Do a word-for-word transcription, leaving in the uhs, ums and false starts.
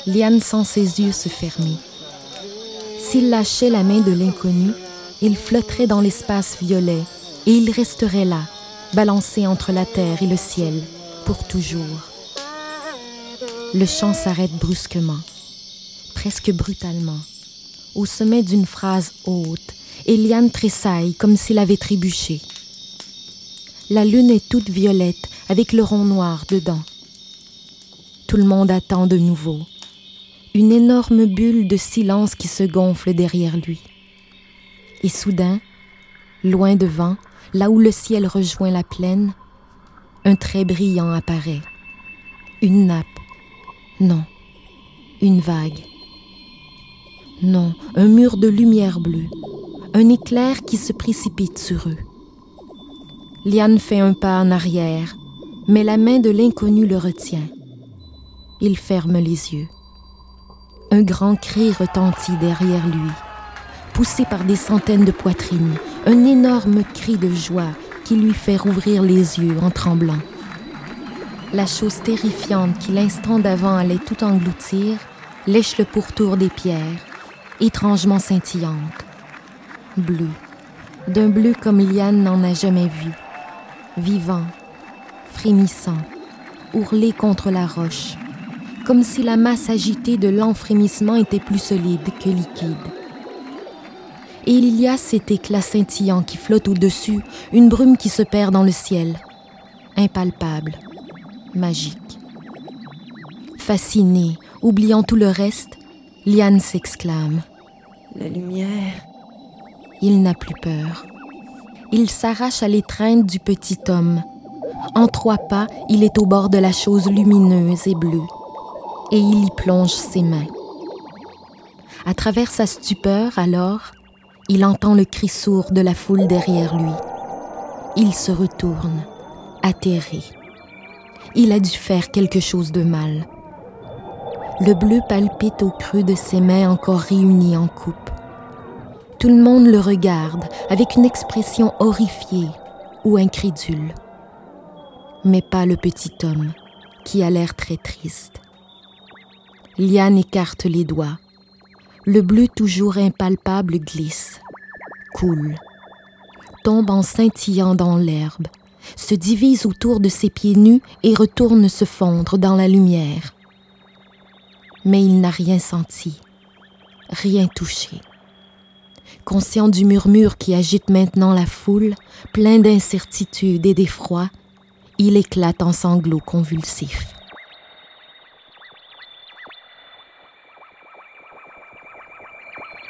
Liane sent ses yeux se fermer. S'il lâchait la main de l'inconnu, il flotterait dans l'espace violet et il resterait là, balancé entre la terre et le ciel, pour toujours. Le chant s'arrête brusquement, presque brutalement, au sommet d'une phrase haute, et Liane tressaille comme s'il avait trébuché. La lune est toute violette avec le rond noir dedans. Tout le monde attend de nouveau. Une énorme bulle de silence qui se gonfle derrière lui. Et soudain, loin devant, là où le ciel rejoint la plaine, un trait brillant apparaît. Une nappe. Non, une vague. Non, un mur de lumière bleue. Un éclair qui se précipite sur eux. Liane fait un pas en arrière, mais la main de l'inconnu le retient. Il ferme les yeux. Un grand cri retentit derrière lui, poussé par des centaines de poitrines, un énorme cri de joie qui lui fait rouvrir les yeux en tremblant. La chose terrifiante qui l'instant d'avant allait tout engloutir lèche le pourtour des pierres, étrangement scintillante. Bleu, d'un bleu comme Liane n'en a jamais vu, vivant, frémissant, ourlé contre la roche, comme si la masse agitée de lents frémissements était plus solide que liquide. Et il y a cet éclat scintillant qui flotte au-dessus, une brume qui se perd dans le ciel, impalpable, magique. Fascinée, oubliant tout le reste, Liane s'exclame. La lumière. Il n'a plus peur. Il s'arrache à l'étreinte du petit homme. En trois pas, il est au bord de la chose lumineuse et bleue. Et il y plonge ses mains. À travers sa stupeur, alors, il entend le cri sourd de la foule derrière lui. Il se retourne, atterré. Il a dû faire quelque chose de mal. Le bleu palpite au creux de ses mains encore réunies en coupe. Tout le monde le regarde avec une expression horrifiée ou incrédule. Mais pas le petit homme, qui a l'air très triste. Liane écarte les doigts. Le bleu toujours impalpable glisse, coule, tombe en scintillant dans l'herbe, se divise autour de ses pieds nus et retourne se fondre dans la lumière. Mais il n'a rien senti, rien touché. Conscient du murmure qui agite maintenant la foule, plein d'incertitude et d'effroi, il éclate en sanglots convulsifs.